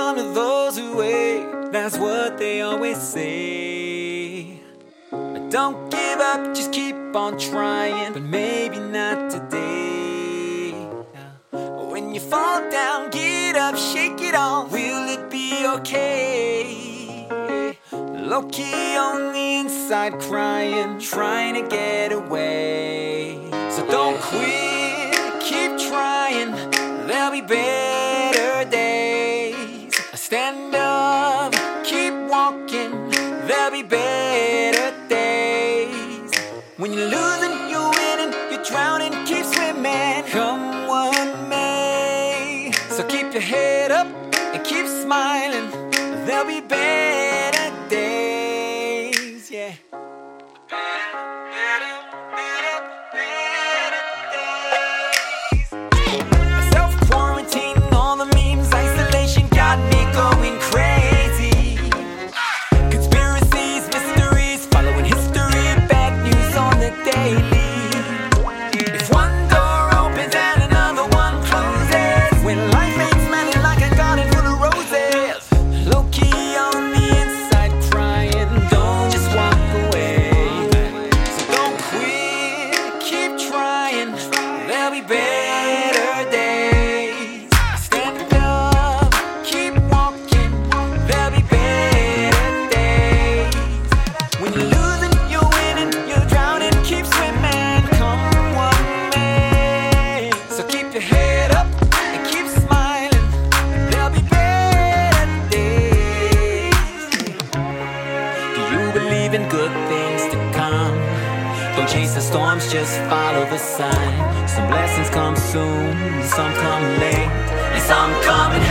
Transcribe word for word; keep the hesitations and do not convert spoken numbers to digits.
come to those who wait. That's what they always say. But don't give up, just keep on trying. But maybe not today. When you fall down, get up, shake it off. Will it be okay? Low-key on the inside crying, trying to get away. So don't quit, keep trying. There'll be better days. Stand up, keep walking. There'll be better days. When you're losing, you're winning. You're drowning, keep swimming. Come what may. So keep your head up and keep smiling. There'll be better days, yeah. Self-quarantine, all the memes, isolation got me going crazy. Conspiracies, mysteries, following history, bad news on the daily. If one door opens and another one closes, when life ain't smelling like a garden full of roses, low-key on the inside crying, don't just walk away. So don't quit, keep trying, there'll be better days. Stand up, keep walking, there'll be better days. When you're losing, you're winning, you're drowning, keep swimming, come what may. So keep your head up and keep smiling, there'll be better days. Do you believe in good things to come? Don't chase the storms, just follow the sun. Some blessings come soon, some come late, and some come in